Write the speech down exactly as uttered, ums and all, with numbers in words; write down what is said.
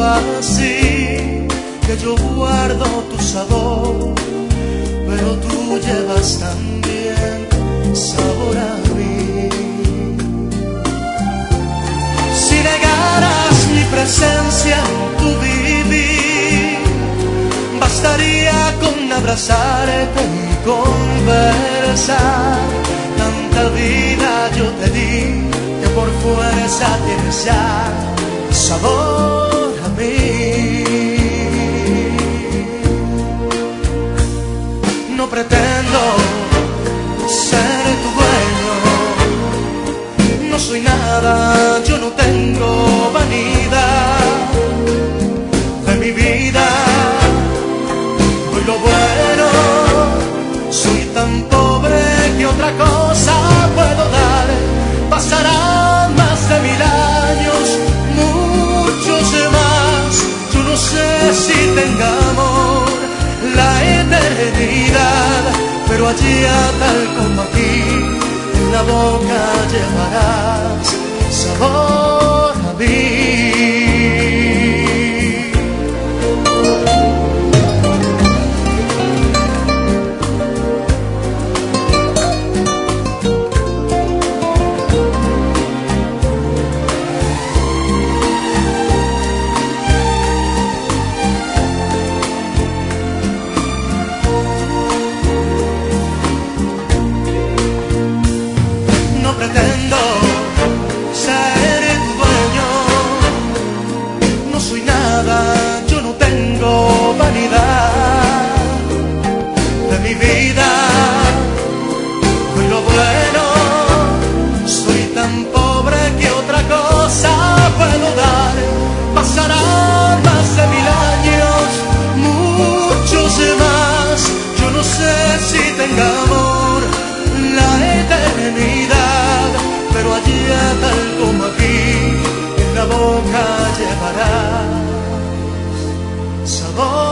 así, que yo guardo tu sabor, pero tú llevas también sabor a mí. Si negaras mi presencia en tu vivir, bastaría con abrazarte y conversar. Tanta vida yo te di que por fuerza tienes ya sabor a mí. No pretendo ser tu dueño, no soy nada, yo no tengo vanidad de mi vida. Doy lo bueno, soy tan pobre que otra cosa puedo dar. Pasarán más de mil años, muchos más, yo no sé si tengamos la eternidad, pero allí tal como aquí, en la boca llevarás sabor a mí. Pretendo ser tu dueño, no soy nada, yo no tengo vanidad de mi vida. Doy lo bueno, soy tan pobre que otra cosa puedo dar. Pasarán más de mil años, muchos más, yo no sé si tenga amor la eternidad, pero allí tal como aquí, en la boca llevarás sabor.